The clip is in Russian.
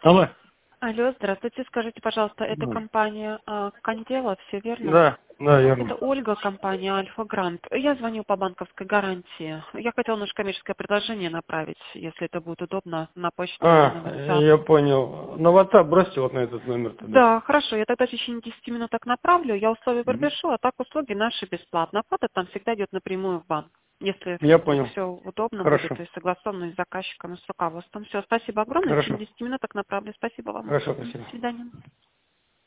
Алло. Алло, здравствуйте. Скажите, пожалуйста, это Да, компания Кандела, все верно? да, Это верно. Ольга, компания Альфа Грант. Я звоню по банковской гарантии. Я хотела наше коммерческое предложение направить, если это будет удобно, на почту или на WhatsApp. Я понял. На WhatsApp бросьте вот на этот номер тогда. Да, хорошо, я тогда в течение 10 минуток направлю, я условия Мгм. пропишу, а так услуги наши бесплатно. Оплата там всегда идет напрямую в банк. Если Я вдруг понял. все удобно будет Хорошо. и согласовано и с заказчиком, и с руководством. Все, спасибо огромное, в Хорошо. течение 10 минуток направлю. Спасибо вам. Хорошо, До спасибо. свидания.